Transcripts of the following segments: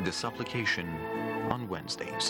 the supplication on Wednesdays.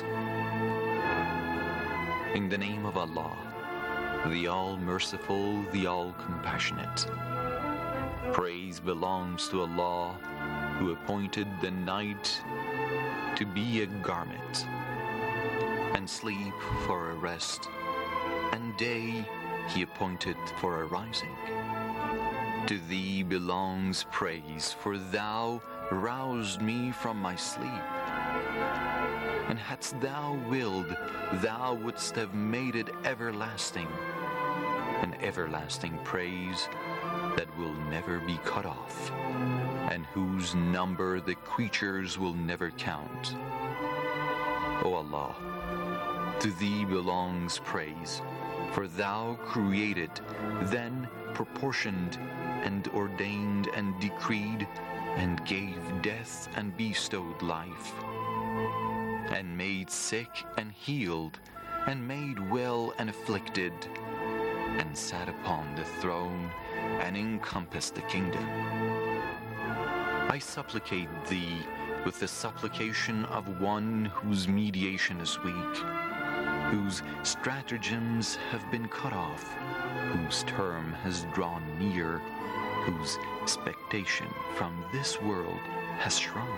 In the name of Allah, the All-Merciful, the All-Compassionate. Praise belongs to Allah, who appointed the night to be a garment, and sleep for a rest, and day He appointed for a rising. To Thee belongs praise, for Thou roused me from my sleep. And hadst Thou willed, Thou wouldst have made it everlasting, an everlasting praise that will never be cut off, and whose number the creatures will never count. O Allah, to Thee belongs praise, for Thou created, then proportioned, and ordained, and decreed, and gave death, and bestowed life, and made sick, and healed, and made well, and afflicted, and sat upon the throne, and encompassed the kingdom. I supplicate Thee with the supplication of one whose mediation is weak, whose stratagems have been cut off, whose term has drawn near, whose expectation from this world has shrunk,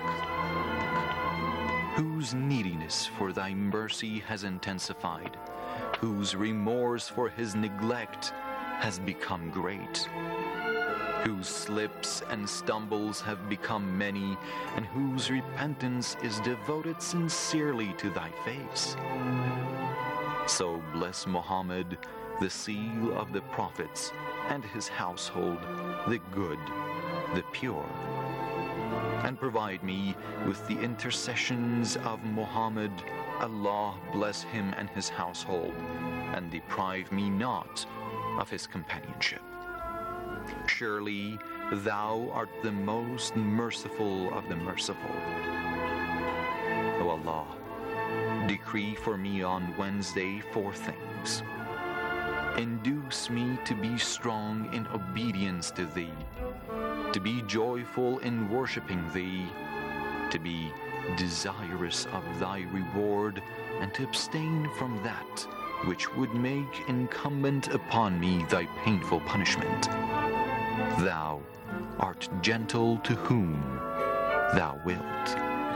whose neediness for Thy mercy has intensified, whose remorse for his neglect has become great, whose slips and stumbles have become many, and whose repentance is devoted sincerely to Thy face. So bless Muhammad, the seal of the prophets, and his household, the good, the pure. And provide me with the intercessions of Muhammad. Allah bless him and his household, and deprive me not of his companionship. Surely Thou art the most merciful of the merciful. O Allah, decree for me on Wednesday 4 things. Induce me to be strong in obedience to Thee, to be joyful in worshiping Thee, to be desirous of Thy reward, and to abstain from that which would make incumbent upon me Thy painful punishment. Thou art gentle to whom Thou wilt.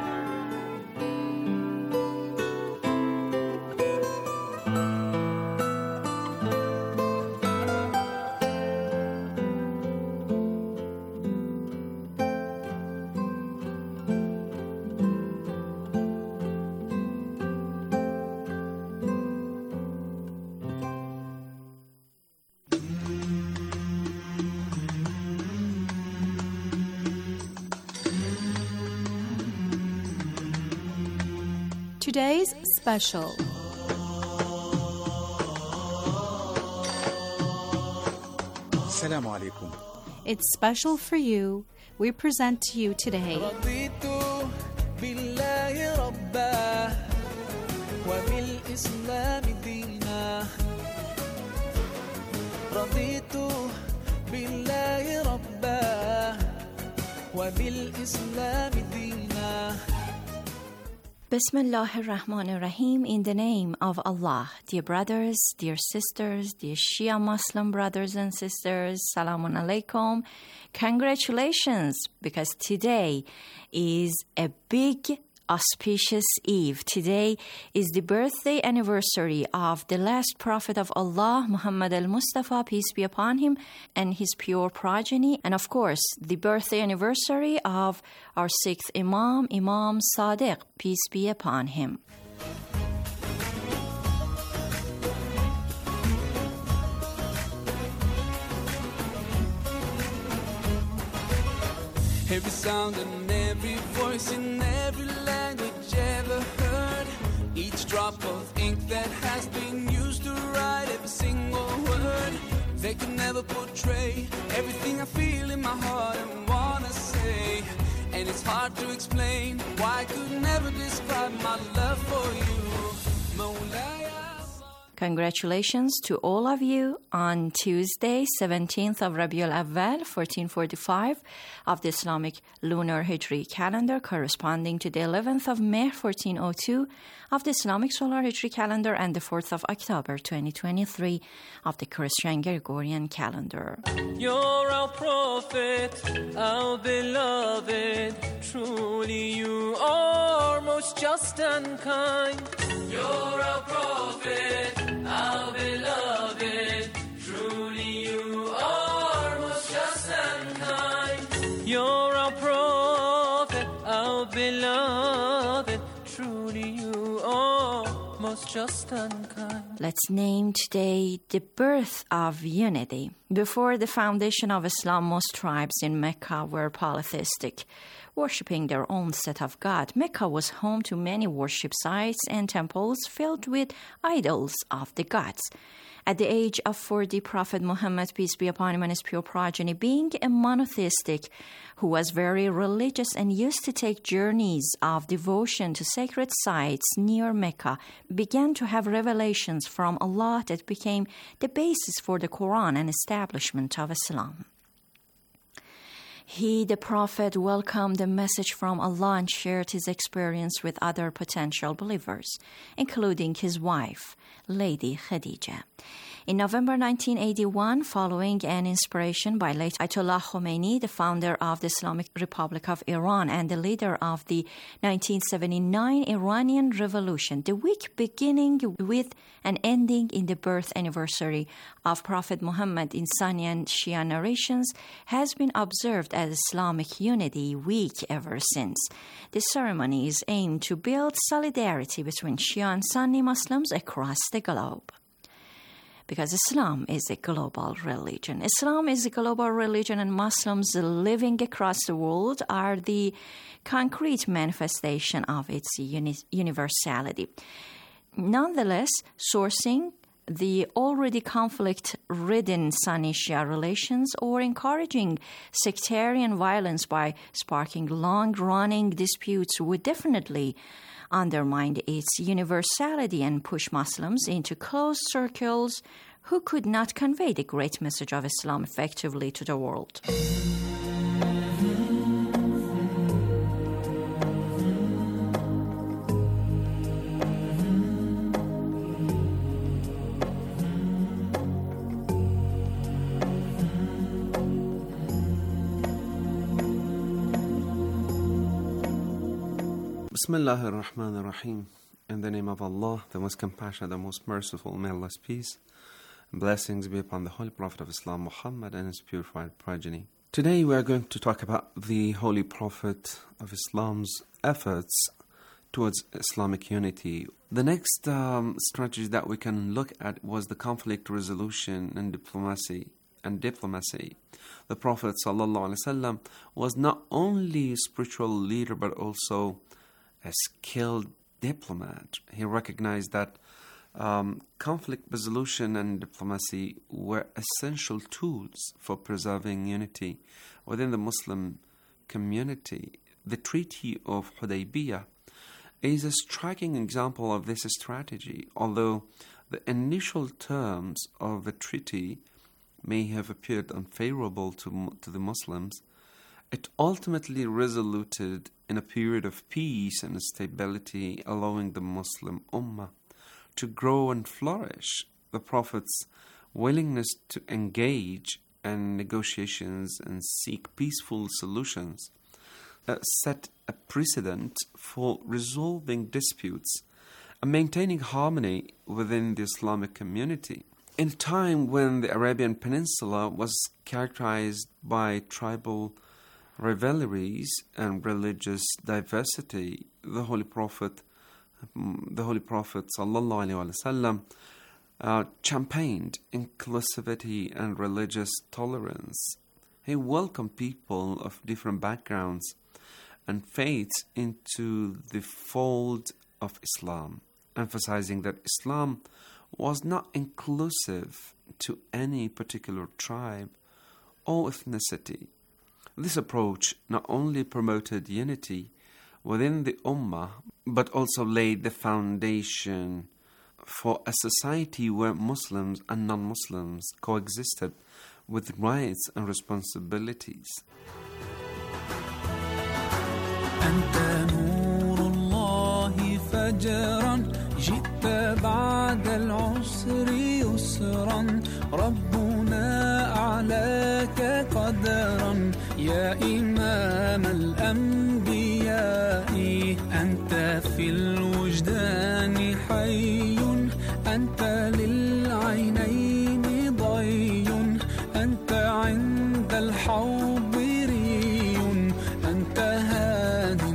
Today's special. Assalamu alaikum. It's special for you. We present to you today رضيت بالله ربا وبالإسلام دينا رضيت بالله ربا وبالإسلام دينا. Bismillah ar-Rahman ar-Rahim. In the name of Allah. Dear brothers, dear sisters, dear Shia Muslim brothers and sisters, Salamun Alaikum. Congratulations, because today is a big auspicious eve. Today is the birthday anniversary of the last prophet of Allah, Muhammad al-Mustafa, peace be upon him, and his pure progeny. And of course, the birthday anniversary of our 6th Imam, Imam Sadiq, peace be upon him. Every sound and every voice in every language ever heard. Each drop of ink that has been used to write every single word. They could never portray everything I feel in my heart and wanna say. And it's hard to explain why I could never describe my love for you. Mawlaya. Congratulations to all of you on Tuesday, 17th of Rabiul Awwal, 1445 of the Islamic Lunar Hijri calendar, corresponding to the 11th of May, 1402 of the Islamic Solar Hijri calendar, and the 4th of October, 2023 of the Christian Gregorian calendar. You're our prophet, our beloved. Truly you are most just and kind. You're our prophet, our beloved. Truly you are most just and kind. You're our prophet, our beloved. Truly you are most just and kind. Let's name today the birth of unity. Before the foundation of Islam, most tribes in Mecca were polytheistic, worshipping their own set of God. Mecca was home to many worship sites and temples filled with idols of the gods. At the age of 40, Prophet Muhammad, peace be upon him, and his pure progeny, being a monotheistic who was very religious and used to take journeys of devotion to sacred sites near Mecca, began to have revelations from Allah that became the basis for the Quran and establishment of Islam. He, the Prophet, welcomed the message from Allah and shared his experience with other potential believers, including his wife, Lady Khadija. In November 1981, following an inspiration by late Ayatollah Khomeini, the founder of the Islamic Republic of Iran and the leader of the 1979 Iranian Revolution, the week beginning with and ending in the birth anniversary of Prophet Muhammad in Sunni and Shia narrations has been observed as Islamic Unity Week ever since. The ceremony is aimed to build solidarity between Shia and Sunni Muslims across the globe. Because Islam is a global religion. Islam is a global religion, and Muslims living across the world are the concrete manifestation of its universality. Nonetheless, sourcing the already conflict-ridden Sunni-Shia relations or encouraging sectarian violence by sparking long-running disputes would definitely undermine its universality and push Muslims into closed circles who could not convey the great message of Islam effectively to the world. Bismillah ar-Rahman ar-Rahim. In the name of Allah, the most compassionate, the most merciful, may Allah's peace and blessings be upon the Holy Prophet of Islam, Muhammad, and his purified progeny. Today we are going to talk about the Holy Prophet of Islam's efforts towards Islamic unity. The next strategy that we can look at was the conflict resolution and diplomacy. The Prophet ﷺ was not only a spiritual leader but also a skilled diplomat. He recognized that conflict resolution and diplomacy were essential tools for preserving unity within the Muslim community. The Treaty of Hudaybiyah is a striking example of this strategy. Although the initial terms of the treaty may have appeared unfavorable to the Muslims, it ultimately resulted in a period of peace and stability, allowing the Muslim Ummah to grow and flourish. The Prophet's willingness to engage in negotiations and seek peaceful solutions set a precedent for resolving disputes and maintaining harmony within the Islamic community. In a time when the Arabian Peninsula was characterized by tribal rivalries and religious diversity, the Holy Prophet sallallahu alaihi wasallam championed inclusivity and religious tolerance. He welcomed people of different backgrounds and faiths into the fold of Islam, emphasizing that Islam was not inclusive to any particular tribe or ethnicity. This approach not only promoted unity within the Ummah, but also laid the foundation for a society where Muslims and non-Muslims coexisted with rights and responsibilities. أنت نور الله فجرا جئت بعد العسر يسرا ربنا أعلاك قدرا يا إمام الأنبياء أنت في الوجدان حي أنت للعينين ضي أنت عند الحوض ري أنت هاد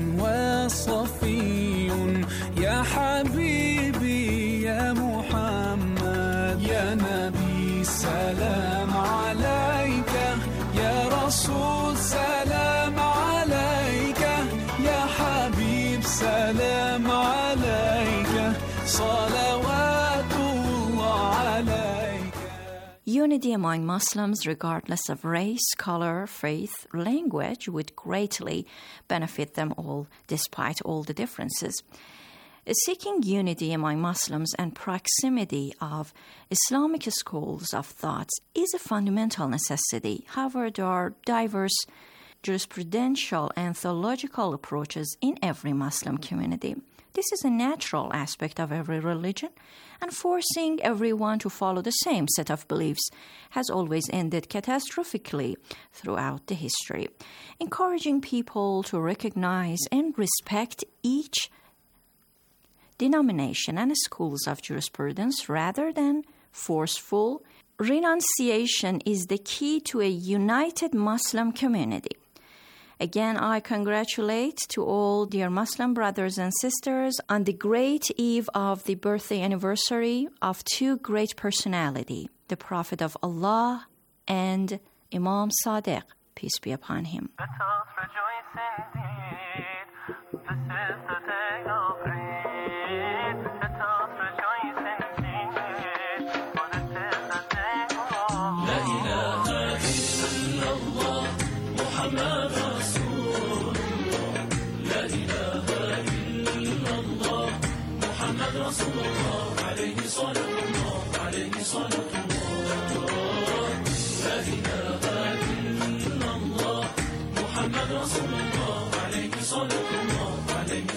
وصفي يا حبيبي يا محمد يا نبي سلام عليك يا رسول سلام عليك يا حبيب سلام عليك صلوات الله عليك. Unity among Muslims, regardless of race, color, faith, language, would greatly benefit them all, despite all the differences. Seeking unity among Muslims and proximity of Islamic schools of thought is a fundamental necessity. However, there are diverse jurisprudential and theological approaches in every Muslim community. This is a natural aspect of every religion, and forcing everyone to follow the same set of beliefs has always ended catastrophically throughout the history. Encouraging people to recognize and respect each denomination and schools of jurisprudence rather than forceful renunciation is the key to a united Muslim community. Again, I congratulate to all dear Muslim brothers and sisters on the great eve of the birthday anniversary of two great personalities, the Prophet of Allah and Imam Sadiq, peace be upon him. Let us rejoice indeed. This is the day of Eid. Let us rejoice indeed. For this is the day of La ilaha illallah Muhammad Rasulullah. La ilaha illallah Muhammad Rasulullah. Alayhi salatullah, alayhi salatullah. La ilaha illallah Muhammad Rasulullah. Alayhi salatullah, alayhi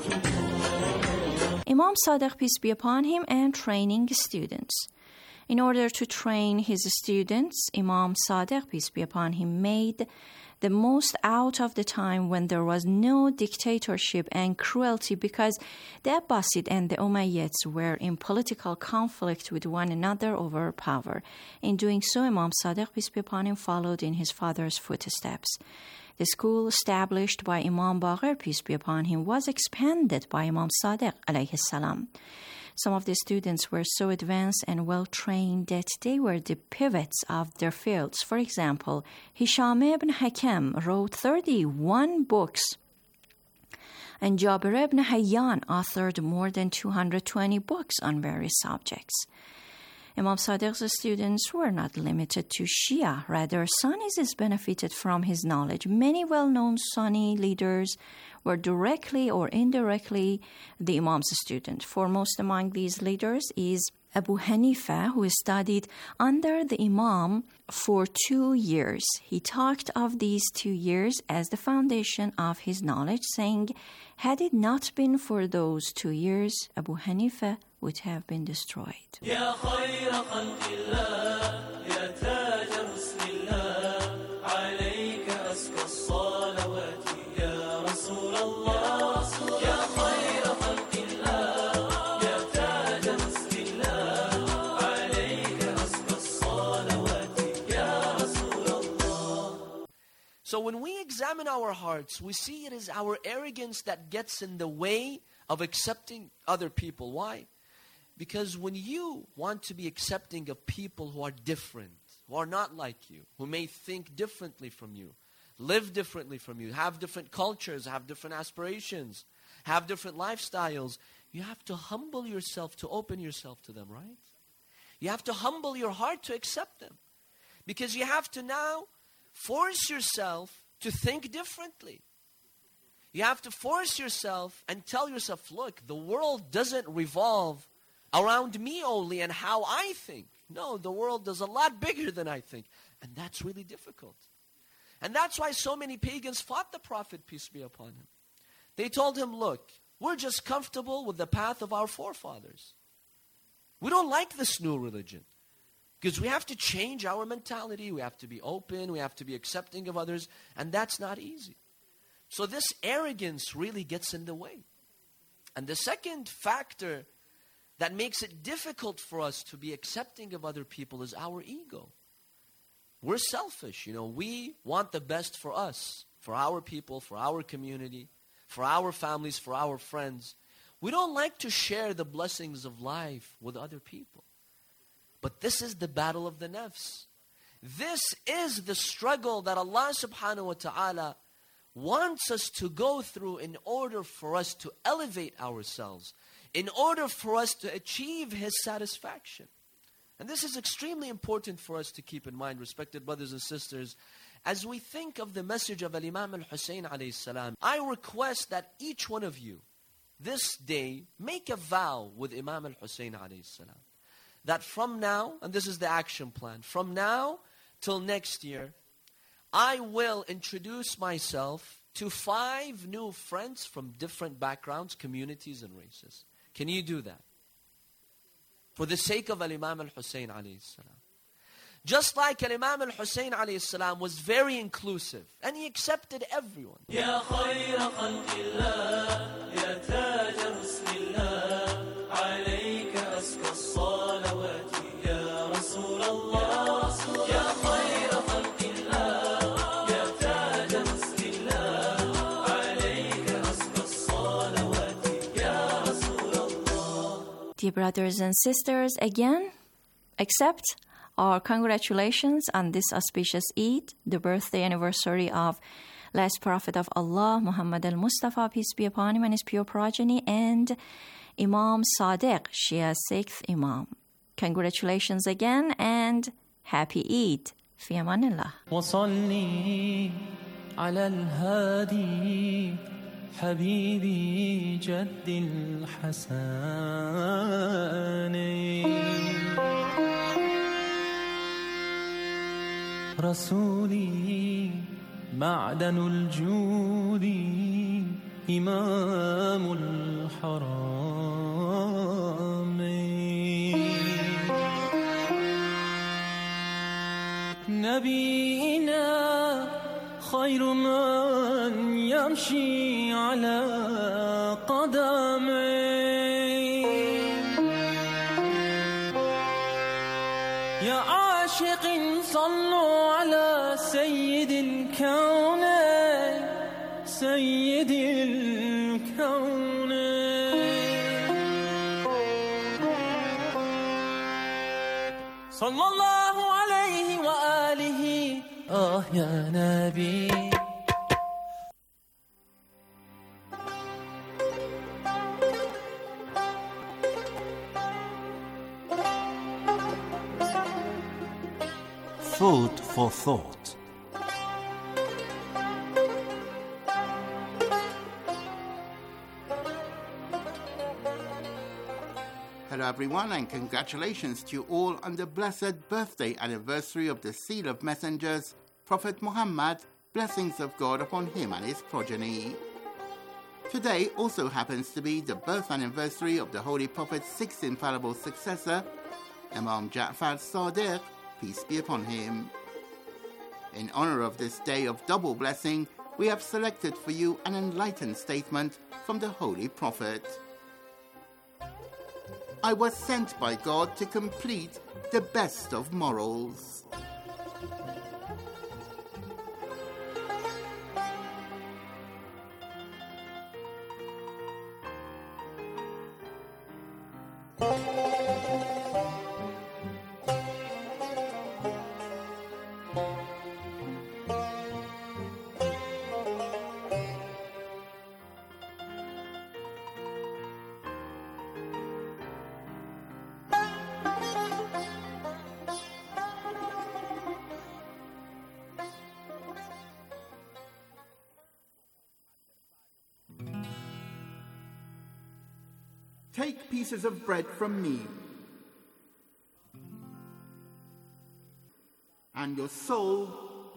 salatullah. Imam Sadiq, peace be upon him, and training students. In order to train his students, Imam Sadiq, peace be upon him, made the most out of the time when there was no dictatorship and cruelty, because the Abbasid and the Umayyads were in political conflict with one another over power. In doing so, Imam Sadiq, peace be upon him, followed in his father's footsteps. The school established by Imam Baqir, peace be upon him, was expanded by Imam Sadiq, alayhi salam. Some of the students were so advanced and well-trained that they were the pivots of their fields. For example, Hisham ibn Hakim wrote 31 books, and Jabir ibn Hayyan authored more than 220 books on various subjects. Imam Sadiq's students were not limited to Shia. Rather, Sunnis benefited from his knowledge. Many well-known Sunni leaders were directly or indirectly the Imam's student. Foremost among these leaders is Abu Hanifa, who studied under the Imam for 2 years. He talked of these 2 years as the foundation of his knowledge, saying, had it not been for those 2 years, Abu Hanifa would have been destroyed. يا خير خلق الله يا تاج حسن الله عليك أزكى الصلوات يا رسول الله يا خير خلق الله يا تاج حسن الله عليك أزكى الصلوات يا رسول الله. So when we examine our hearts, we see it is our arrogance that gets in the way of accepting other people. Why? Because when you want to be accepting of people who are different, who are not like you, who may think differently from you, live differently from you, have different cultures, have different aspirations, have different lifestyles, you have to humble yourself to open yourself to them, right? You have to humble your heart to accept them. Because you have to now force yourself to think differently. You have to force yourself and tell yourself, look, the world doesn't revolve around me only and how I think. No, the world is a lot bigger than I think. And that's really difficult. And that's why so many pagans fought the Prophet, peace be upon him. They told him, look, we're just comfortable with the path of our forefathers. We don't like this new religion. Because we have to change our mentality. We have to be open. We have to be accepting of others. And that's not easy. So this arrogance really gets in the way. And the second factor that makes it difficult for us to be accepting of other people is our ego. We're selfish. We want the best for us, for our people, for our community, for our families, for our friends. We don't like to share the blessings of life with other people. But this is the battle of the nafs. This is the struggle that Allah subhanahu wa ta'ala wants us to go through in order for us to elevate ourselves, in order for us to achieve His satisfaction. And this is extremely important for us to keep in mind, respected brothers and sisters. As we think of the message of Imam al-Hussein alayhi salam, I request that each one of you this day make a vow with Imam al-Hussein alayhi salam, that from now, and this is the action plan, from now till next year, I will introduce myself to 5 new friends from different backgrounds, communities, and races. Can you do that? For the sake of Imam al-Hussein alayhi salam. Just like Imam al-Hussein alayhi salam was very inclusive and he accepted everyone. يا خير خلق الله يا تاج حسن الله عليك أزكى الصلوات يا رسول الله يا خير خلق الله يا تاج حسن الله عليك أزكى الصلوات يا رسول الله. Dear brothers and sisters, again, accept our congratulations on this auspicious Eid, the birthday anniversary of last Prophet of Allah, Muhammad al-Mustafa, peace be upon him, and his pure progeny, and Imam Sadiq, Shia's 6th Imam. Congratulations again, and happy Eid. في أمان الله. وصلي على الهادي حبيبي جد الحسن رسولي معدن الجود إمام الحرام نبينا خير من يمشي على قدميه يا عاشق صلوا على سيد الكون سيد الكون صلى الله عليه وآله يا نبي. Food for thought. Hello everyone, and congratulations to you all on the blessed birthday anniversary of the Seal of Messengers, Prophet Muhammad, blessings of God upon him and his progeny. Today also happens to be the birth anniversary of the Holy Prophet's 6th infallible successor, Imam Ja'far Sadiq, peace be upon him. In honor of this day of double blessing, we have selected for you an enlightened statement from the Holy Prophet. I was sent by God to complete the best of morals. Take pieces of bread from me, and your soul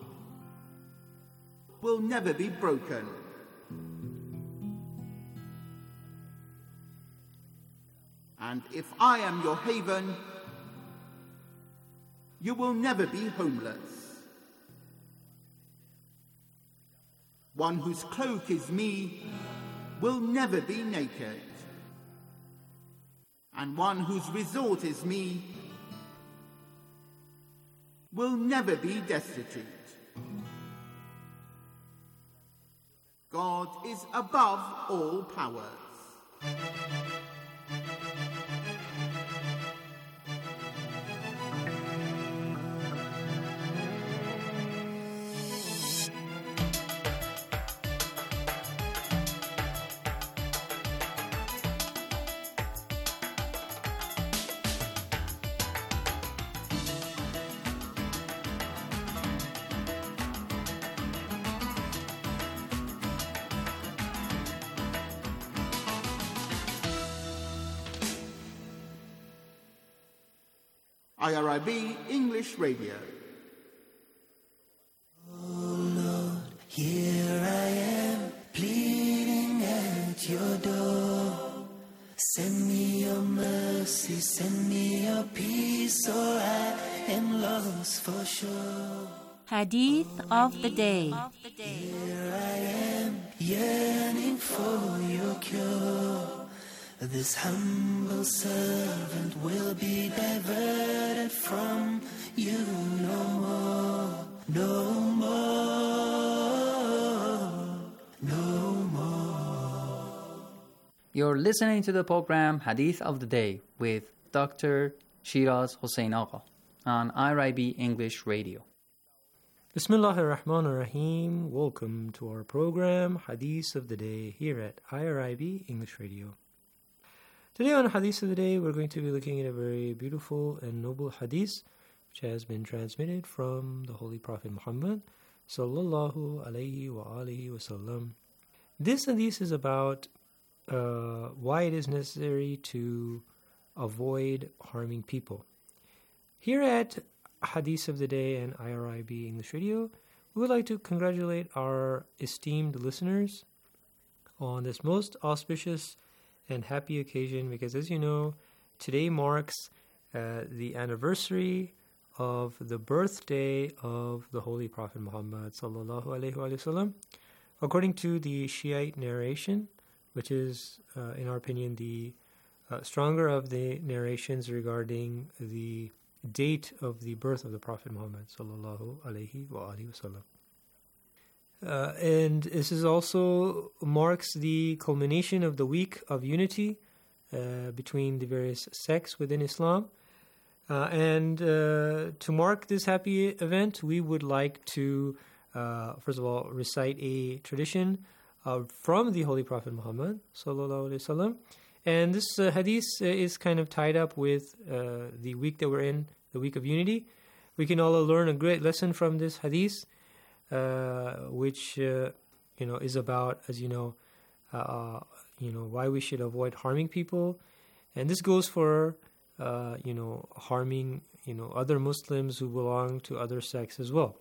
will never be broken. And if I am your haven, you will never be homeless. One whose cloak is me will never be naked. And one whose resort is me will never be destitute. God is above all powers. IRIB English Radio. Oh Lord, here I am, pleading at your door. Send me your mercy, send me your peace, or I am lost for sure. Hadith of the day. Here I am, yearning for your cure. This humble servant will be diverted from you no more, no more, no more. You're listening to the program Hadith of the Day with Dr. Shiraz Hossein Agha on IRIB English Radio. Bismillahir Rahmanir Rahim. Welcome to our program Hadith of the Day here at IRIB English Radio. Today on Hadith of the Day, we're going to be looking at a very beautiful and noble hadith which has been transmitted from the Holy Prophet Muhammad sallallahu alayhi wa alihi wasallam. This hadith is about why it is necessary to avoid harming people. Here at Hadith of the Day and IRIB English Radio, we would like to congratulate our esteemed listeners on this most auspicious and happy occasion, because as you know, today marks the anniversary of the birthday of the Holy Prophet Muhammad sallallahu alaihi wasallam. According to the Shiite narration, which is, in our opinion, the stronger of the narrations regarding the date of the birth of the Prophet Muhammad sallallahu alaihi wasallam. And this is also marks the culmination of the week of unity between the various sects within Islam. And to mark this happy event, we would like to, first of all, recite a tradition from the Holy Prophet Muhammad sallallahu alaihi wasallam. And this hadith is kind of tied up with the week that we're in, the week of unity. We can all learn a great lesson from this hadith, which is about, as you know, why we should avoid harming people, and this goes for harming other Muslims who belong to other sects as well.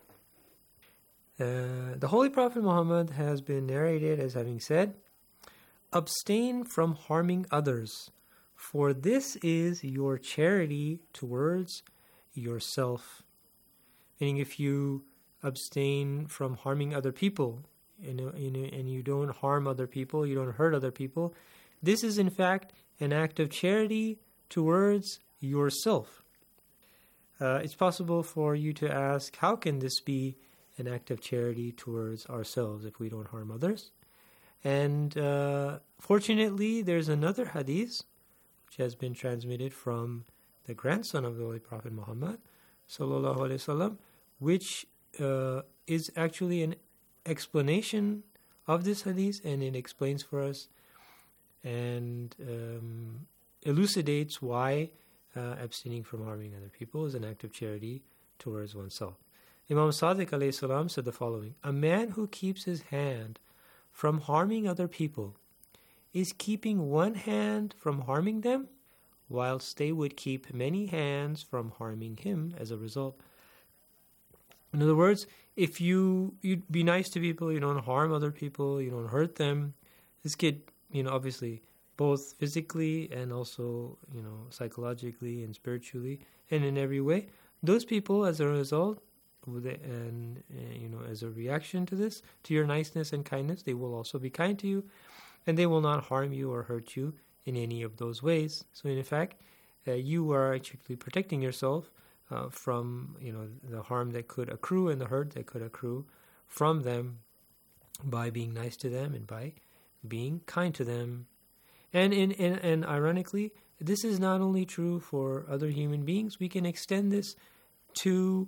The Holy Prophet Muhammad has been narrated as having said, "Abstain from harming others, for this is your charity towards yourself." Meaning, if you abstain from harming other people, and you don't harm other people, you don't hurt other people, this is in fact an act of charity towards yourself. It's possible for you to ask, how can this be an act of charity towards ourselves if we don't harm others? And fortunately, there's another hadith which has been transmitted from the grandson of the Holy Prophet Muhammad sallallahu alaihi wasallam, which is actually an explanation of this hadith, and it explains for us and elucidates why abstaining from harming other people is an act of charity towards oneself. Imam Sadiq alayhi salam said the following: "A man who keeps his hand from harming other people is keeping one hand from harming them, whilst they would keep many hands from harming him as a result. In other words, if you'd be nice to people, you don't harm other people, you don't hurt them, this could, obviously, both physically and also, psychologically and spiritually and in every way, those people, as a result, and as a reaction to this, to your niceness and kindness, they will also be kind to you, and they will not harm you or hurt you in any of those ways. So in fact, you are actually protecting yourself from the harm that could accrue and the hurt that could accrue from them by being nice to them and by being kind to them. And ironically, this is not only true for other human beings. We can extend this to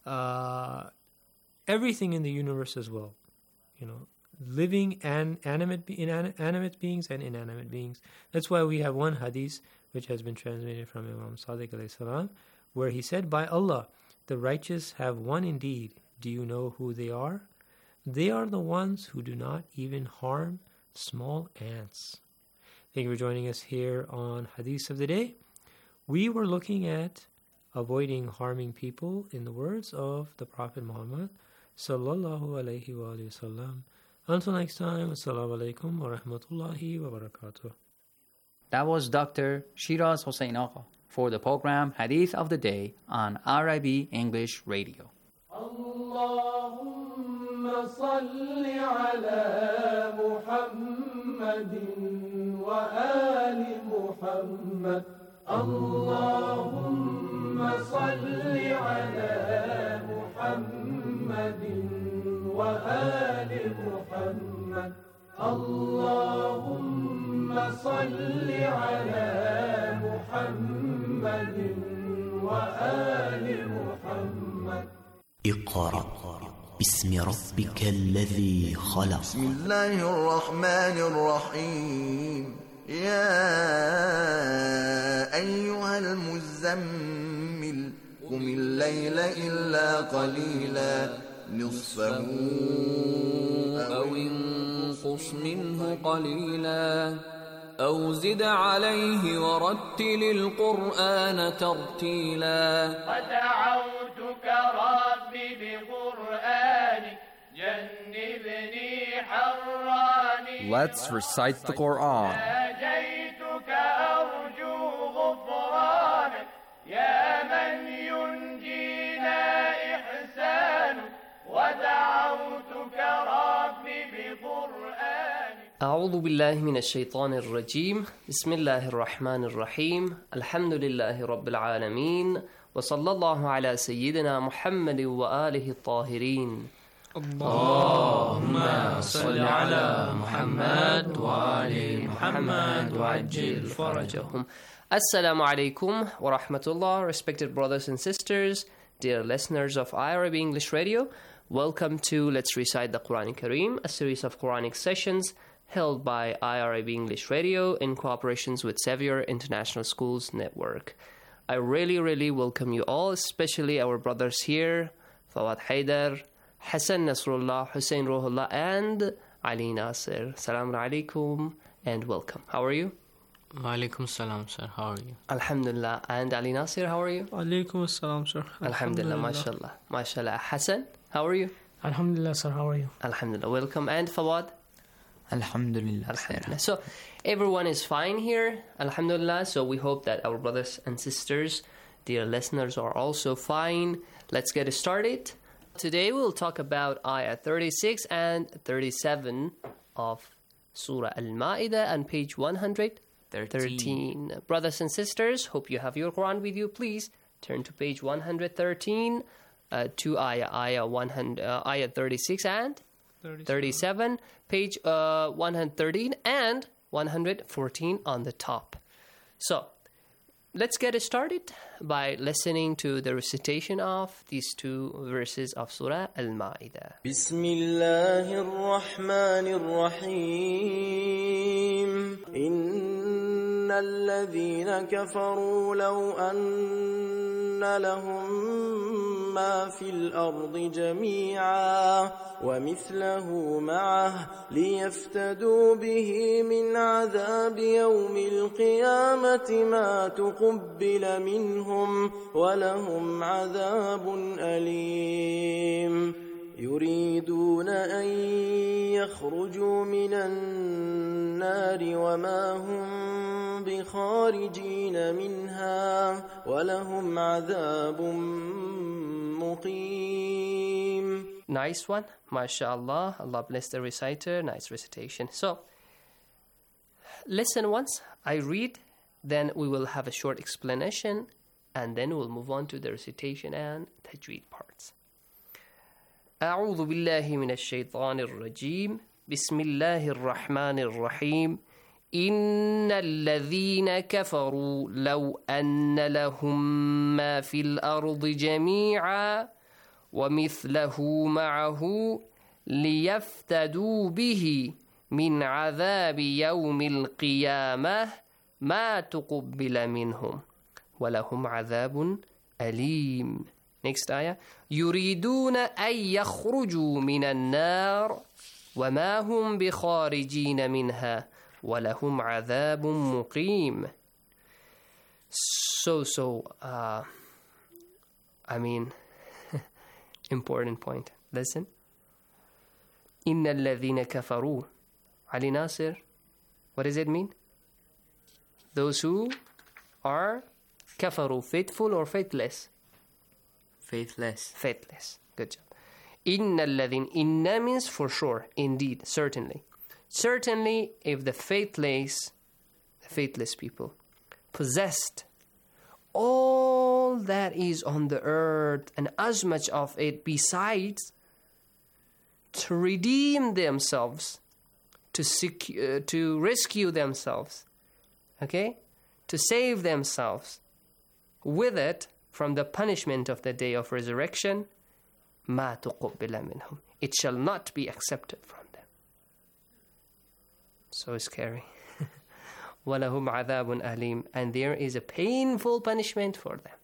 everything in the universe as well. Living and animate beings and inanimate beings. That's why we have one hadith which has been translated from Imam Sadiq alayhi salam, where he said, "By Allah, the righteous have one indeed. Do you know who they are? They are the ones who do not even harm small ants." Thank you for joining us here on Hadith of the Day. We were looking at avoiding harming people in the words of the Prophet Muhammad sallallahu alayhi wa sallam. Until next time, assalamu alaikum wa rahmatullahi wa barakatuh. That was Dr. Shiraz Hossein Agha for the program Hadith of the Day on RIB English Radio. Allahumma salli ala Muhammadin wa ali Muhammad. Allahumma salli ala Muhammadin wa ali Muhammad. Allahumma salli ala Muhammadin wa ali Muhammad. اقرأ باسم ربك الذي خلق. بسم الله الرحمن الرحيم. يا أيها المزمل قم الليل إلا قليلا نصفه أو انقص منه قليلا أو زد عليه ورتل القرآن ترتيلا ودعوتك ربي بقرآنك جنبني حراني. Let's recite the Quran. ناجيتك أرجو غفرانك يا من ينجينا إحسانك. ودعوتك ربي بقرآنك. أعوذ بالله من الشيطان الرجيم. بسم الله الرحمن الرحيم. الحمد لله رب العالمين وصلى الله على سيدنا محمد وآله الطاهرين. اللهم صل على محمد وآل محمد وعجل فرجهم. Assalamu alaikum wa rahmatullah. Respected brothers and sisters, dear listeners of IRB English Radio, welcome to Let's Recite the Quran Kareem, a series of Quranic sessions held by IRB English Radio in cooperation with Xavier International Schools Network. I really welcome you all, especially our brothers here, Fawad Haidar, Hassan Nasrullah, Hussein Ruhullah, and Ali Nasir. Assalamu alaikum and welcome. How are you? Walaikum salam, sir. How are you? Alhamdulillah. And Ali Nasir, how are you? Walaikum salam, sir. Alhamdulillah, mashallah. Mashallah. Hassan, how are you? Alhamdulillah, sir. How are you? Alhamdulillah. Welcome. And Fawad? Alhamdulillah. Alhamdulillah. So everyone is fine here. Alhamdulillah. So we hope that our brothers and sisters, dear listeners, are also fine. Let's get started. Today we'll talk about Ayah 36 and 37 of Surah Al-Ma'idah on page 113. Brothers and sisters, hope you have your Quran with you. Please turn to page 113 to Ayah 36 and 37, page 113 and 114 on the top. So, let's get started by listening to the recitation of these two verses of Surah Al-Ma'idah. Bismillahir Rahmanir Rahim. Innal ladhina kafaru law anna lahum ما في الأرض جميعا ومثله معه ليفتدوا به من عذاب يوم القيامة ما تقبل منهم ولهم عذاب أليم يريدون أن يخرجوا من النار وما هم بخارجين منها ولهم عذاب مقيم. Nice one, mashallah. Allah bless the reciter. Nice recitation. So, listen once. I read, then we will have a short explanation, and then we'll move on to the recitation and tajweed parts. أعوذ بالله من الشيطان الرجيم بسم الله الرحمن الرحيم إن الذين كفروا لو أن لهم ما في الأرض جميعا ومثله معه ليفتدوا به من عذاب يوم القيامة ما تقبل منهم ولهم عذاب أليم. Next ayah. يريدون أن يخرجوا من النار وما هم بخارجين منها ولهم عذاب مقيم. Important point. Listen. إن الذين كفروا. Ali Nasir, what does it mean? Those who are كفروا, faithful or faithless? Faithless. Faithless. Good job. إن الذين. Inna means for sure, indeed, certainly. Certainly, if the faithless people possessed all that is on the earth and as much of it besides, to redeem themselves, to rescue themselves, okay, to save themselves with it from the punishment of the day of resurrection, ما تقبل منهم. It shall not be accepted from them. So scary. وَلَهُمْ عَذَابٌ أَلِيمٌ. And there is a painful punishment for them.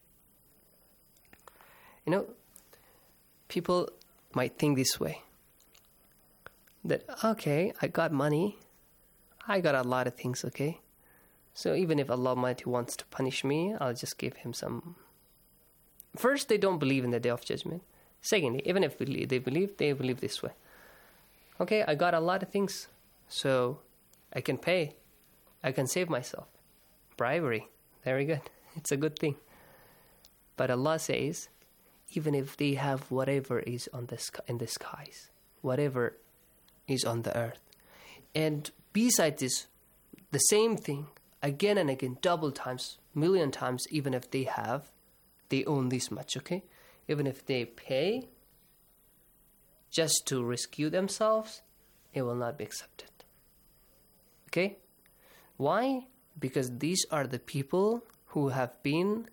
You know, people might think this way. That, okay, I got money. I got a lot of things, okay? So even if Allah Almighty wants to punish me, I'll just give him some. First, they don't believe in the Day of Judgment. Secondly, even if they believe this way. Okay, I got a lot of things, so I can pay. I can save myself. Bribery, very good. It's a good thing. But Allah says, even if they have whatever is on in the skies, whatever is on the earth, and besides this, the same thing, again and again, double times, million times, even if they own this much, okay? Even if they pay just to rescue themselves, it will not be accepted. Okay? Why? Because these are the people who have been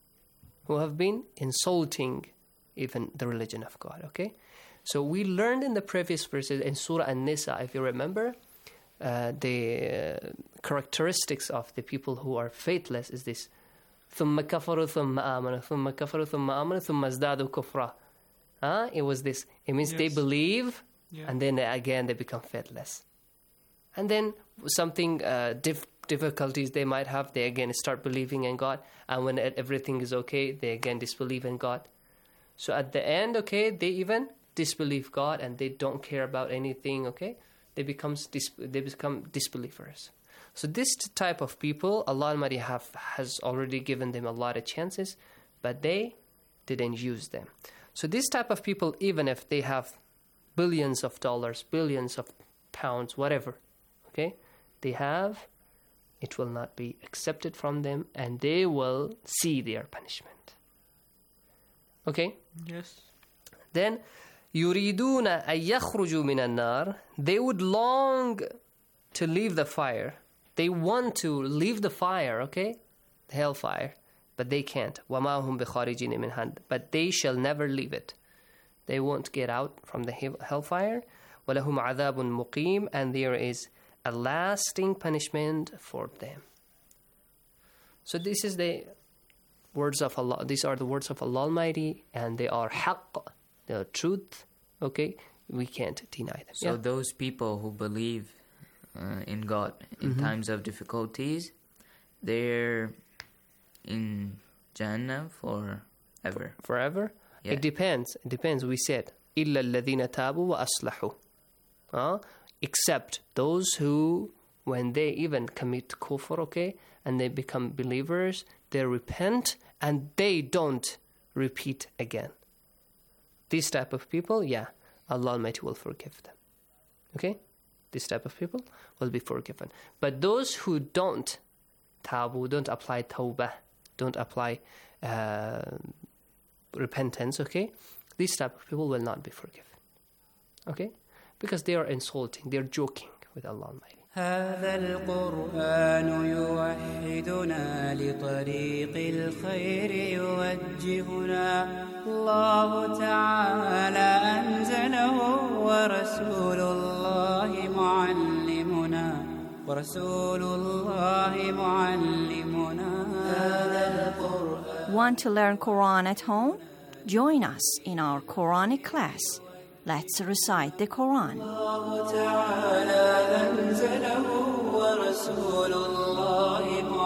insulting even the religion of God, okay? So we learned in the previous verses in Surah An-Nisa, if you remember, the characteristics of the people who are faithless is this: ثُمَّ كَفَرُوا ثُمَّ آمَنُوا ثُمَّ كَفَرُوا ثُمَّ آمَنُوا ثُمَّ ازْدَادُوا كُفْرًا. It was this. It means they believe, and then again they become faithless. And then something difficulties they might have, they again start believing in God. And when everything is okay, they again disbelieve in God. So at the end, okay, they even disbelieve God and they don't care about anything, okay? They become disbelievers. So this type of people, Allah Almighty has already given them a lot of chances, but they didn't use them. So this type of people, even if they have billions of dollars, billions of pounds, whatever, okay, it will not be accepted from them and they will see their punishment. Okay? Yes. Then, يُرِيدُونَ أَن يَخْرُجُوا مِنَ النَّارِ. They would long to leave the fire. They want to leave the fire, okay? The hellfire. But they can't. وَمَا هُمْ بِخَارِجِينَ مِنْهَا. But they shall never leave it. They won't get out from the hellfire. وَلَهُمْ عَذَابٌ مُقِيمٌ. And there is a lasting punishment for them. So this is the words of Allah. These are the words of Allah Almighty, and they are haqq, they are truth. Okay, we can't deny them. So those people who believe in God in times of difficulties, they're in Jannah forever. Forever? Yeah. It depends. It depends. We said, إِلَّا الَّذِينَ تَابُوا وَأَصْلَحُوا. Except those who, when they even commit kufr, okay, and they become believers, they repent and they don't repeat again. These type of people, yeah, Allah Almighty will forgive them. Okay? This type of people will be forgiven. But those who don't tabu, don't apply tawbah, don't apply repentance, okay? These type of people will not be forgiven. Okay? Because they are insulting, they are joking with Allah Almighty. هذا القرآن يوحدنا لطريق الخير يوجهنا الله تعالى أنزله ورسول الله معلمنا هذا القرآن. Want to learn Quran at home? Join us in our Quranic class. Let's recite the Quran. الله تعالى أنزله ورسول الله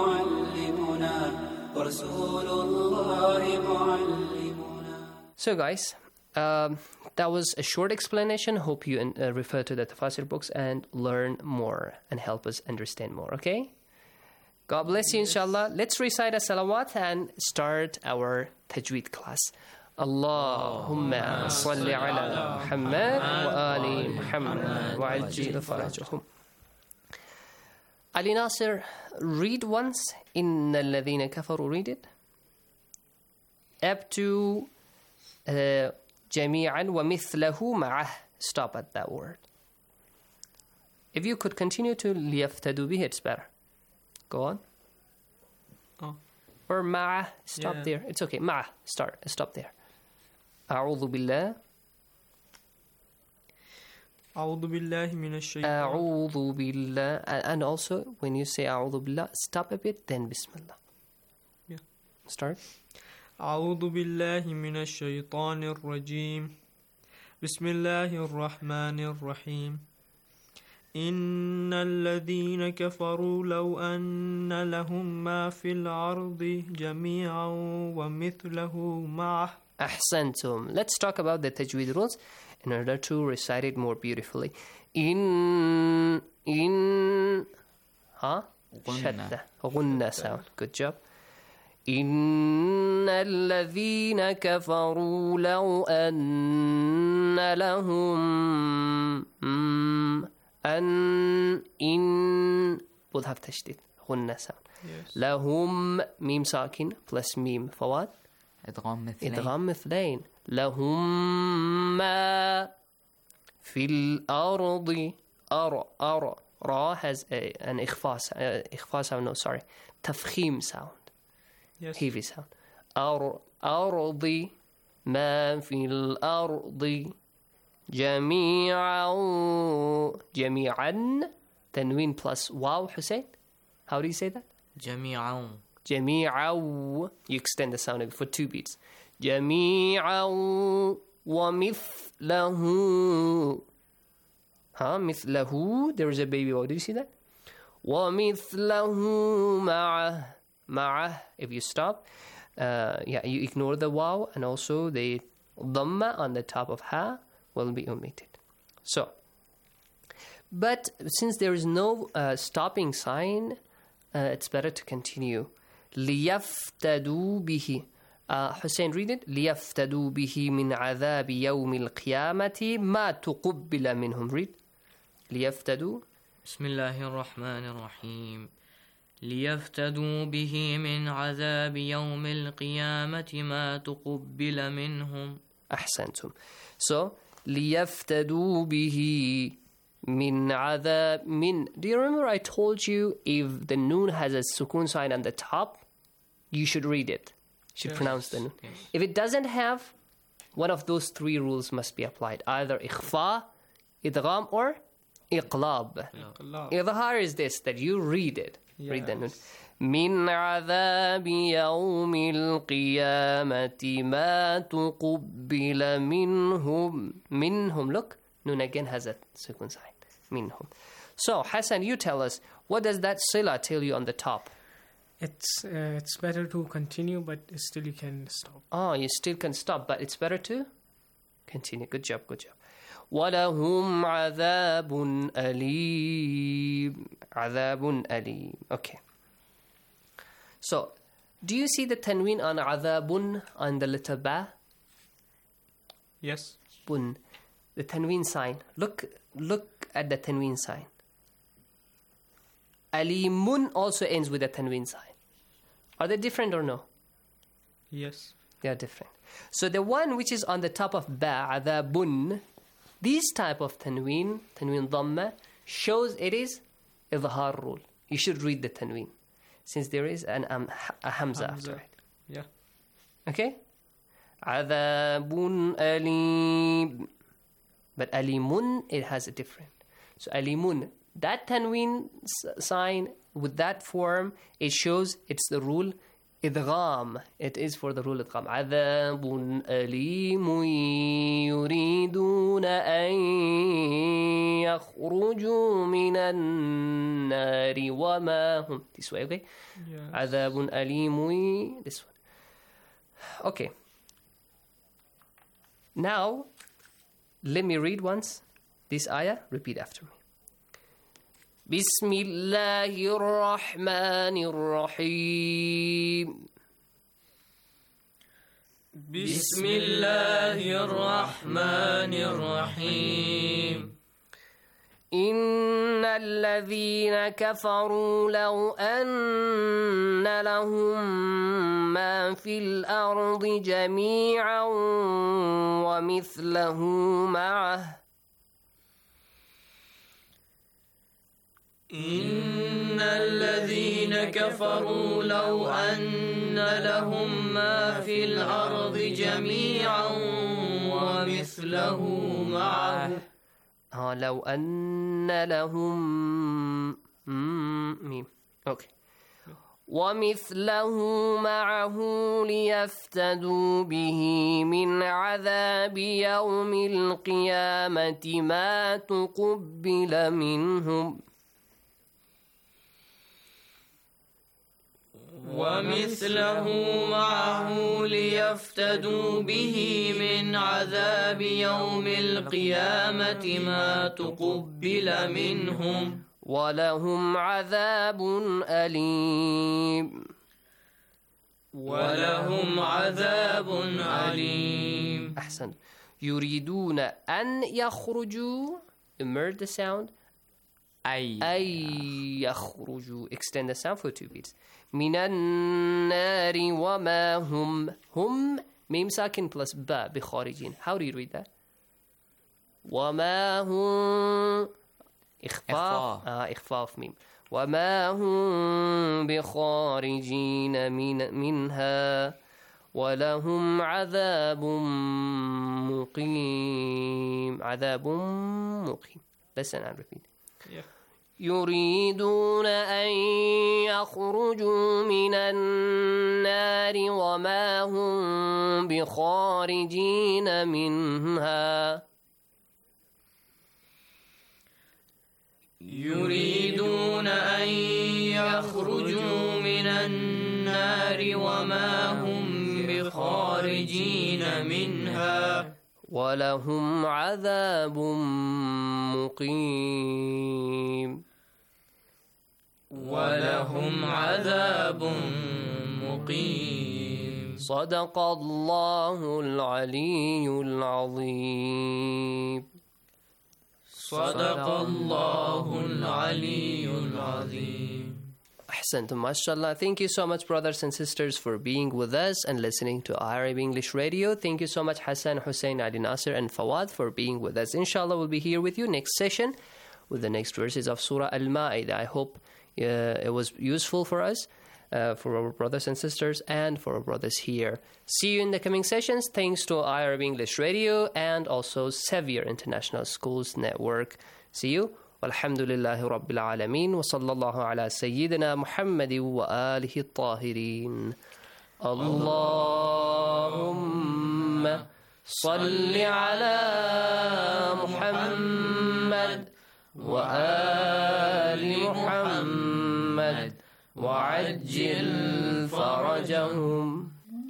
معلمنا. So guys, that was a short explanation. Hope you refer to the Tafasir books and learn more and help us understand more, okay? God bless you, inshallah. Let's recite a salawat and start our tajweed class. Allahumma salli ala Muhammad wa ali Muhammad wa ajil farajahum. Ali Nasir, read once. Inna alladhina kafaru, read it. Up to jami'an wa mithlahu ma'ah. Stop at that word. If you could continue to liyaftadu bih, it's better. Go on. Oh. Or ma'ah. Stop there. It's okay. Ma'ah. Stop there. أعوذ بالله أعوذ بالله من الشيطان. أعوذ بالله. And also, when you say أعوذ بالله, stop a bit, then Bismillah. Yeah. Start. أعوذ بالله من الشيطان الرجيم. بسم الله الرحمن الرحيم. إن الذين كفروا لو أن لهم ما في الأرض جميعا ومثله معه. أحسنتم. Let's talk about the tajweed rules in order to recite it more beautifully. شدة غنة sound. Good job. إن الذين كفروا لو أن لهم إن both have تشديد غنة sound. لهم ميم ساكن plus ميم فوات إدغام مثلين. لهم ما في الأرض را has an إخفاء sound, no sorry, تفخيم sound, heavy sound. أرض ما في الأرض جميعا تنوين plus واو. Hussein, how do you say that? جميعا. You extend the sound for 2 beats. جميعا ومثله. مثله, there is a baby wow. Do you see that? ومثله معه. If you stop, you ignore the wow, and also the dhamma on the top of ha will be omitted. So, but since there is no stopping sign, it's better to continue. ليفتدوا به. Hussein, read it. ليفتدوا به من عذاب يوم القيامة ما تقبل منهم. Read. ليفتدوا. بسم الله الرحمن الرحيم. ليفتدوا به من عذاب يوم القيامة ما تقبل منهم. أحسنتم. So, ليفتدوا به من عذاب من. Do you remember I told you if the noon has a sukun sign on the top, you should read it. You should pronounce the noon. Yes. If it doesn't have, one of those 3 rules must be applied. Either إخفاء, إدغام, or إقلاب. إظهار is this, that you read it. Read the noon. من عذاب يوم القيامة ما تقبل منهم. Look, Nun again has a sukun sign. Minhum. So, Hassan, you tell us, what does that sila tell you on the top? It's better to continue, but still you can stop. Oh, you still can stop, but it's better to continue. Good job, good job. وَلَهُمْ عَذَابٌ أَلِيمٌ. عَذَابٌ أَلِيمٌ. Okay. So, do you see the tanween on عَذَابٌ on the letter ba? Yes. Bun. The tanween sign. Look at the tanween sign. Alimun also ends with a tanween sign. Are they different or no? Yes. They are different. So the one which is on the top of ba, adhabun, this type of tanween dhamma, shows it is idhar rule. You should read the tanween, since there is a hamza after it. Yeah. Okay? Adhabun alim. But alimun, it has a different. So alimun, that tanween sign with that form, it shows it's the rule idgham. It is for the rule idgham. Adhabun alimun yuriduna an yakhruju minan nari wa ma hum. This way, okay? Adhabun alimun. This one. Okay. Now, let me read once this ayah. Repeat after me. بسم الله الرحمن الرحيم. بسم الله الرحمن الرحيم. إن الذين كفروا لو أن لهم ما في الأرض جميعا ومثله معه إن الذين كفروا لو أن لهم ما في الأرض جميعا ومثله معه. لو أن لهم ميم. Okay. ومثله معه ليفتدوا به من عذاب يوم القيامة ما تقبل منهم. ومثله معه ليفتدوا به من عذاب يوم القيامة ما تقبل منهم. ولهم عذاب أليم. ولهم عذاب أليم. أحسن. يريدون أن يخرجوا. Emerge the sound. أي يخرجوا. Extend the sound for 2 beats. من النار وما هم ميم ساكن plus با بخارجين. How do you read that? وما هم إخفاف ميم. وما هم بخارجين منها ولهم عذاب مقيم. عذاب مقيم. Listen and repeat. Yeah. يريدون أن يخرجوا من النار وما هم بخارجين منها. يريدون أن يخرجوا من النار وما هم بخارجين منها. ولهم عذاب مقيم. ولهم عذاب مقيم. صدق الله العلي العظيم. صدق الله العلي العظيم. Ahsantum, mashallah. Thank you so much, brothers and sisters, for being with us and listening to Arab English Radio. Thank you so much, Hassan, Hussein, Ali Nasser, and Fawad, for being with us. Inshallah, we'll be here with you next session with the next verses of Surah Al-Ma'idah. I hope it was useful for us, for our brothers and sisters, and for our brothers here. See you in the coming sessions. Thanks to Arab English Radio and also Sevier International Schools Network. See you. والحمد لله رب العالمين وصلى الله على سيدنا محمد وآله الطاهرين. اللهم صل على محمد وآل محمد وعجل فرجهم.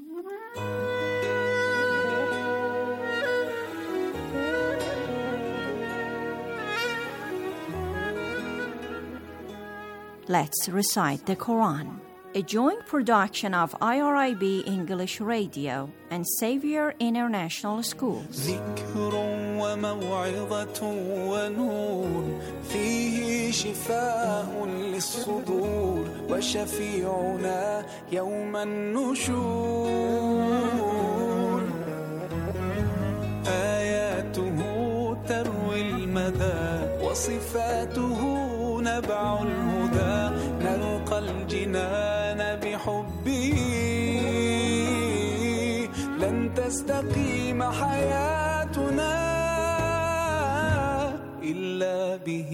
Let's recite the Quran, a joint production of IRIB English Radio and Xavier International Schools. ذكر وموعظة ونور فيه شفاء للصدور وشفيعنا يوم النشور آياته تروي المدى وصفاته نبع الهدى نلقى الجنان بحبه لن تستقيم حياتنا إلا به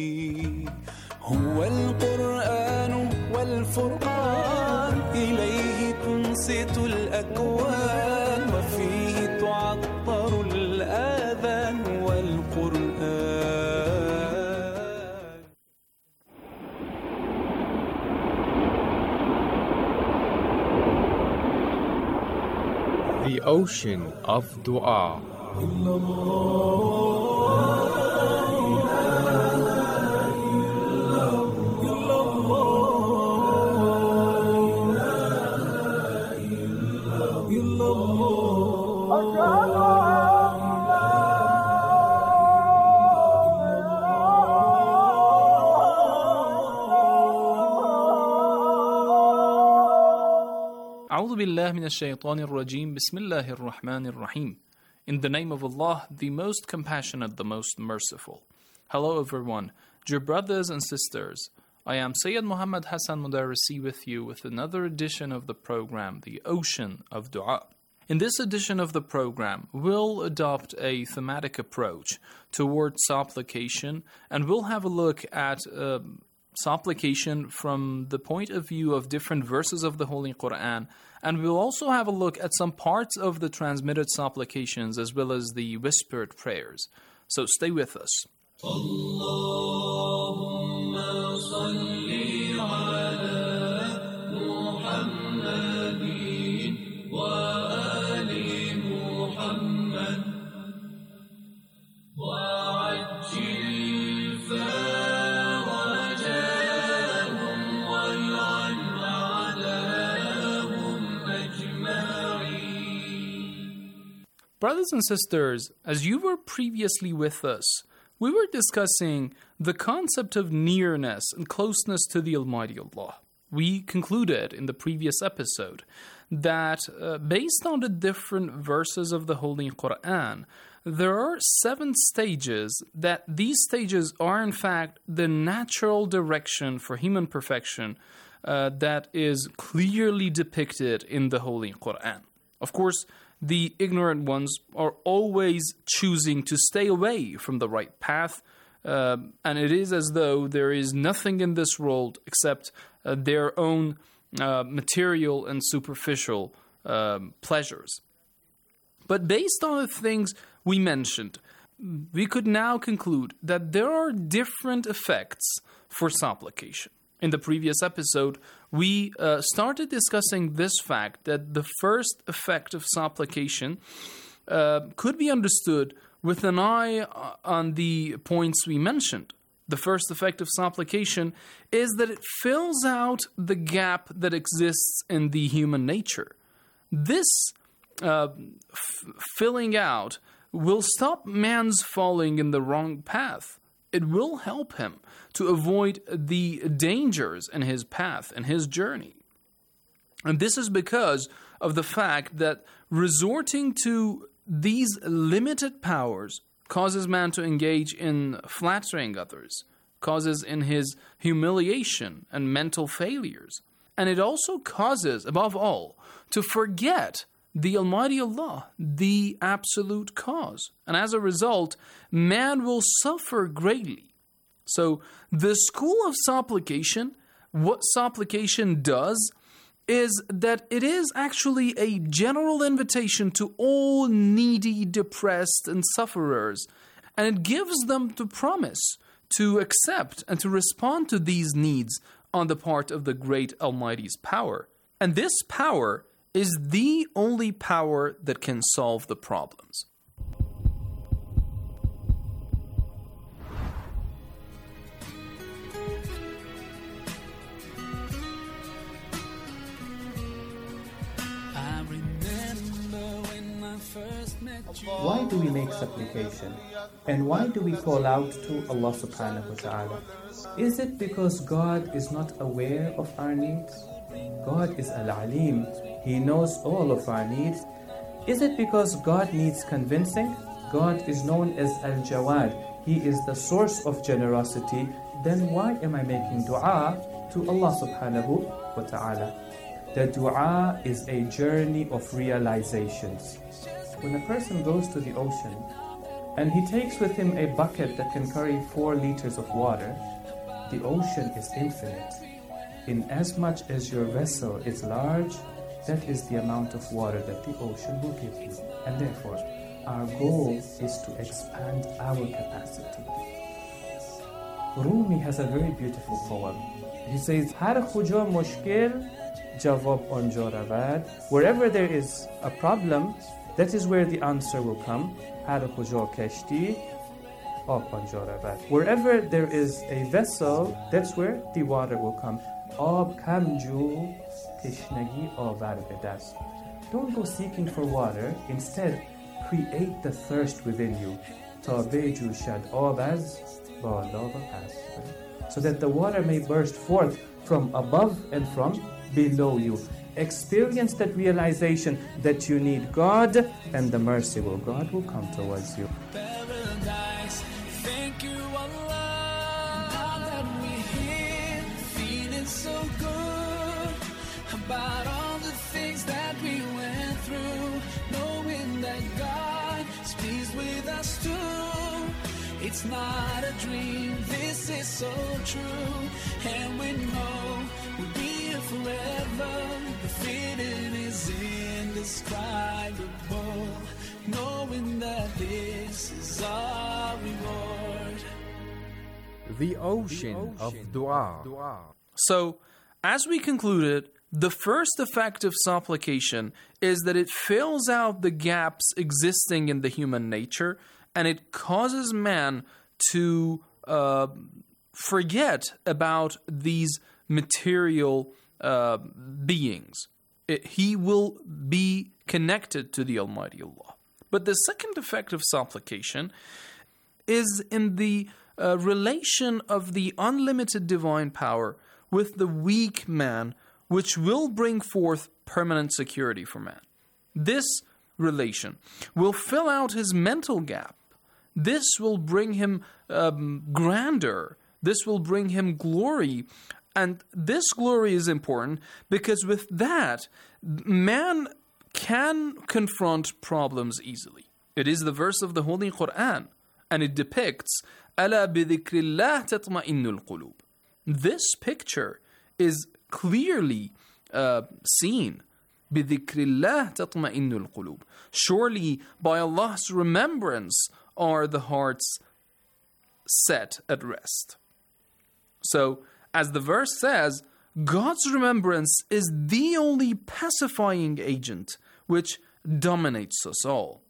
هو القرآن والفرقان إليه تنصت الأكوان وفيه تعطر الآذان والقرآن. The ocean of dua. أعوذ بالله من الشيطان الرجيم بسم الله الرحمن الرحيم. In the name of Allah, the most compassionate, the most merciful. Hello everyone, dear brothers and sisters. I am Sayyid Muhammad Hassan Mudarrisi with you with another edition of the program, The Ocean of Dua. In this edition of the program, we'll adopt a thematic approach towards supplication, and we'll have a look at supplication from the point of view of different verses of the Holy Quran, and we'll also have a look at some parts of the transmitted supplications as well as the whispered prayers. So stay with us. Allahumma salli ala Muhammadin wa ali Muhammad wa ajil farajahum wal'an a'dahum ajma'in. Brothers and sisters, as you were previously with us, we were discussing the concept of nearness and closeness to the Almighty Allah. We concluded in the previous episode that based on the different verses of the Holy Quran, there are 7 stages, that these stages are in fact the natural direction for human perfection that is clearly depicted in the Holy Quran. Of course, the ignorant ones are always choosing to stay away from the right path, and it is as though there is nothing in this world except their own material and superficial pleasures. But based on the things we mentioned, we could now conclude that there are different effects for supplication. In the previous episode, we started discussing this fact that the first effect of supplication could be understood with an eye on the points we mentioned. The first effect of supplication is that it fills out the gap that exists in the human nature. This filling out will stop man's falling in the wrong path. It will help him to avoid the dangers in his path and his journey. And this is because of the fact that resorting to these limited powers causes man to engage in flattering others, causes in his humiliation and mental failures. And it also causes, above all, to forget the Almighty Allah, the absolute cause. And as a result, man will suffer greatly. So the school of supplication, what supplication does is that it is actually a general invitation to all needy, depressed, and sufferers. And it gives them the promise to accept and to respond to these needs on the part of the great Almighty's power. And this power is the only power that can solve the problems. Why do we make supplication? And why do we call out to Allah subhanahu wa ta'ala? Is it because God is not aware of our needs? God is Al-Alim. He knows all of our needs. Is it because God needs convincing? God is known as Al-Jawad. He is the source of generosity. Then why am I making dua to Allah subhanahu wa ta'ala? The dua is a journey of realizations. When a person goes to the ocean and he takes with him a bucket that can carry 4 liters of water, the ocean is infinite. In as much as your vessel is large, that is the amount of water that the ocean will give you. And therefore, our goal is to expand our capacity. Rumi has a very beautiful poem. He says, Har khuja mushkil, jawab anja ravad. Wherever there is a problem, that is where the answer will come. Har khuja kashti, ab anja ravad. Wherever there is a vessel, that's where the water will come. Ab kamju tishnagi avar bedast. Don't go seeking for water. Instead, create the thirst within you. Ta beju shad abaz bala vas. So that the water may burst forth from above and from below you. Experience that realization that you need God, and the merciful God will come towards you. Paradise, thank you Allah, that we're here, feeling so good about all the things that we went through, knowing that God is pleased with us too. It's not a dream, this is so true, and we know we'll be here forever. The feeling is indescribable, knowing that this is our reward. The ocean of dua. So, as we concluded, the first effect of supplication is that it fills out the gaps existing in the human nature, and it causes man to forget about these material beings. He will be connected to the Almighty Allah. But the second effect of supplication is in the relation of the unlimited divine power with the weak man, which will bring forth permanent security for man. This relation will fill out his mental gap. This will bring him grandeur. This will bring him glory. And this glory is important because with that, man can confront problems easily. It is the verse of the Holy Quran, and it depicts أَلَا بِذِكْرِ اللَّهِ تَطْمَئِنُّ الْقُلُوبِ. This picture is clearly seen. بِذِكْرِ اللَّهِ تَطْمَئِنُّ الْقُلُوبِ. Surely by Allah's remembrance are the hearts set at rest. So, as the verse says, God's remembrance is the only pacifying agent which dominates us all.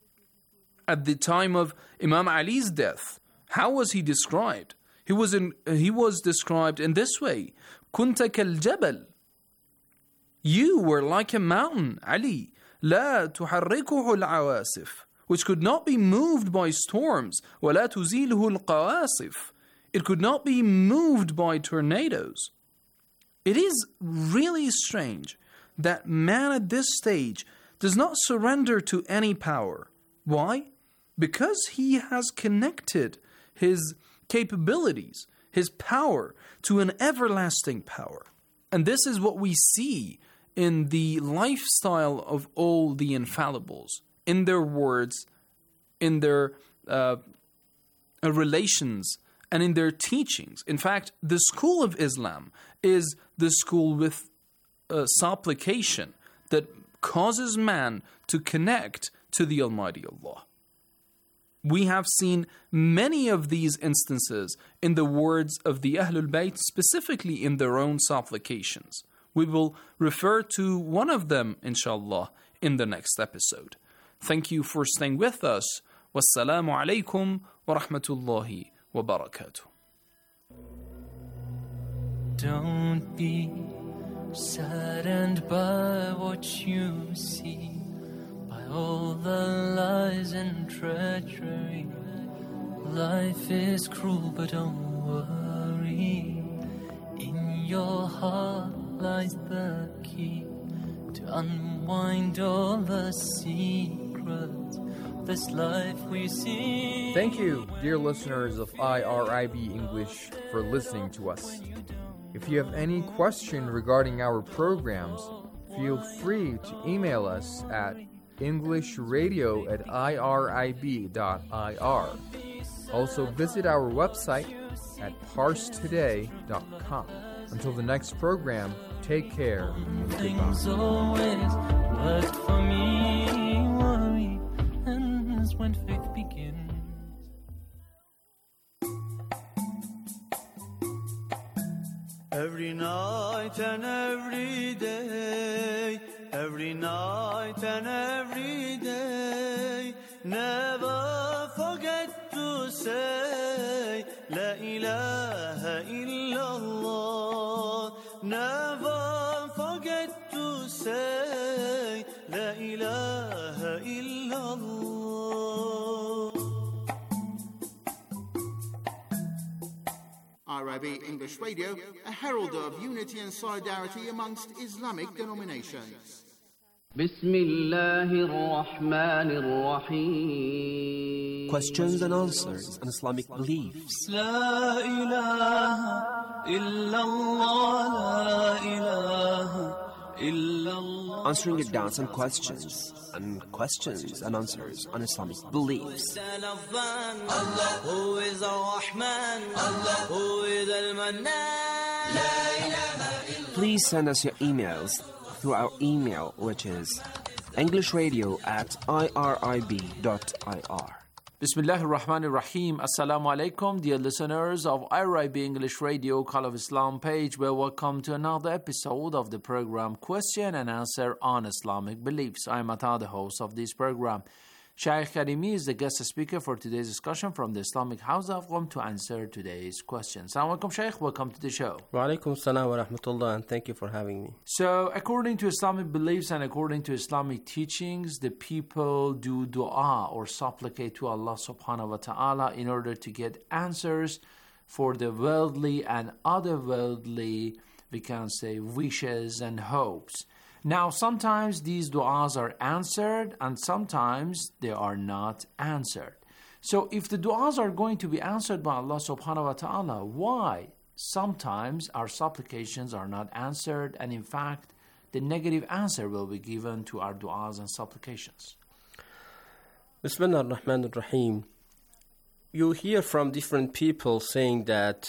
At the time of Imam Ali's death, how was he described? He was described in this way: "Kunta kal jabal." You were like a mountain, Ali. لا تحركه العواصف, which could not be moved by storms. ولا تزيله القواصف. It could not be moved by tornadoes. It is really strange that man at this stage does not surrender to any power. Why? Because he has connected his capabilities, his power, to an everlasting power. And this is what we see in the lifestyle of all the infallibles, in their words, in their relations, and in their teachings. In fact, the school of Islam is the school with supplication that causes man to connect to the Almighty Allah. We have seen many of these instances in the words of the Ahlul Bayt, specifically in their own supplications. We will refer to one of them, inshallah, in the next episode. Thank you for staying with us. Wassalamu alaikum wa rahmatullahi wa barakatuh. Don't be saddened by what you see, by all the lies and treachery. Life is cruel, but don't worry. In your heart lies the key to unwind all the secrets of this life we see. Thank you, dear listeners of IRIB English, for listening to us. If you have any question regarding our programs, feel free to email us at englishradio@irib.ir. Also visit our website at parstoday.com. Until the next program, take care and Things goodbye. always worked for me. Worry ends when faith begins. Every night and every day, every night and every day, never forget to say La ilaha illallah. Never forget to say La ilaha illallah. IRIB English Radio, a herald of unity and solidarity amongst Islamic denominations. بسم الله الرحمن الرحيم. Questions and answers on Islamic beliefs. لا إله إلا الله لا إله إلا الله. Answering your doubts and questions and answers on Islamic beliefs. Allah, who is Ar-Rahman, Allah, who is Al-Mannan. Please send us your emails through our email, which is englishradio@irib.ir. Bismillahir Rahmanir Rahim. Assalamu alaikum, dear listeners of IRIB English Radio Call of Islam page. Well, welcome to another episode of the program Question and Answer on Islamic Beliefs. I am Ata, the host of this program. Shaykh Karimi is the guest speaker for today's discussion from the Islamic House of Qom to answer today's questions. Assalamu alaikum, Shaykh. Welcome to the show. Wa alaikum salam wa rahmatullah, and thank you for having me. So, according to Islamic beliefs and according to Islamic teachings, the people do dua or supplicate to Allah subhanahu wa ta'ala in order to get answers for the worldly and otherworldly, we can say, wishes and hopes. Now, sometimes these du'as are answered and sometimes they are not answered. So, if the du'as are going to be answered by Allah subhanahu wa ta'ala, why sometimes our supplications are not answered and in fact the negative answer will be given to our du'as and supplications? Bismillah ar-Rahman ar-Rahim. You hear from different people saying that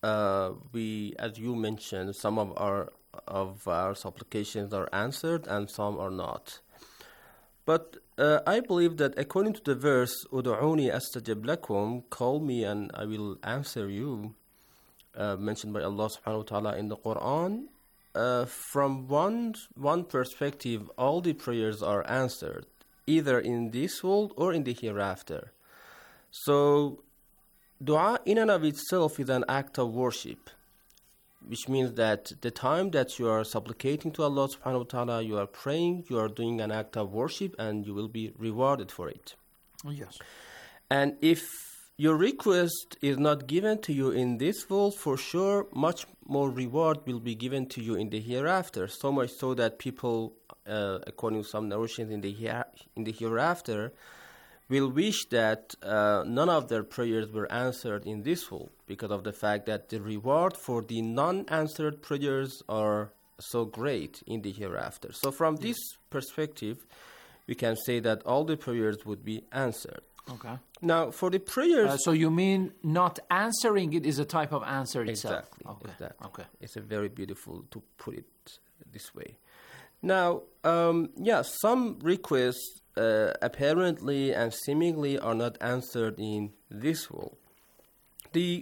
we, as you mentioned, some of our supplications are answered and some are not. But I believe that according to the verse, "Udu'uni astajib lakum," call me and I will answer you, mentioned by Allah subhanahu wa ta'ala in the Quran, from one perspective, all the prayers are answered, either in this world or in the hereafter. So, dua in and of itself is an act of worship, which means that the time that you are supplicating to Allah subhanahu wa ta'ala, you are praying, you are doing an act of worship, and you will be rewarded for it. Yes. And if your request is not given to you in this world, for sure, much more reward will be given to you in the hereafter. So much so that people, according to some narrations in the hereafter, will wish that none of their prayers were answered in this world, because of the fact that the reward for the non-answered prayers are so great in the hereafter. So from this perspective, we can say that all the prayers would be answered. Okay. Now, for the prayers... so you mean not answering it is a type of answer itself? Exactly. Okay. Exactly. Okay. It's a very beautiful to put it this way. Now, some requests apparently and seemingly are not answered in this world. The